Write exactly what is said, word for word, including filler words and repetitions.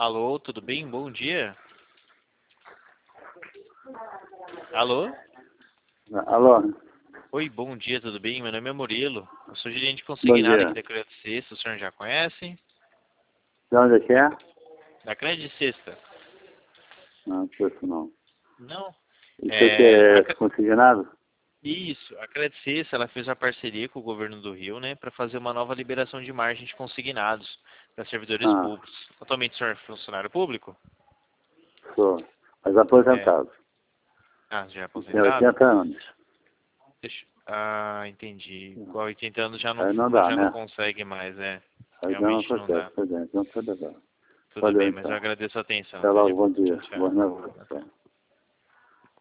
Alô, tudo bem? Bom dia. Alô? Alô? Oi, bom dia, tudo bem? Meu nome é Murilo. Eu sou gerente Bom consignado dia. aqui da Crédito Sexta. O senhor já conhece? De onde é que é? Da Crédito Sexta. Não, isso não. Não. Isso aqui É, a é Cre- consignado? Isso, a Crédito Sexta, ela fez uma parceria com o governo do Rio, né, para fazer uma nova liberação de margem de consignados para servidores Ah, públicos. Atualmente o senhor é funcionário público? sou. Mas É. aposentado. Ah, já é Tenho aposentado? oitenta anos. Deixa... Ah, entendi. Com oitenta anos já não, Aí não dá, já não né? consegue mais, é. Aí já não Realmente não consegue, dá. tá bem, então tá legal. Tudo Valeu bem, mas eu então. agradeço a atenção. Até Tudo de logo, bom. bom Tchau, dia. Boa tchau. noite. Até.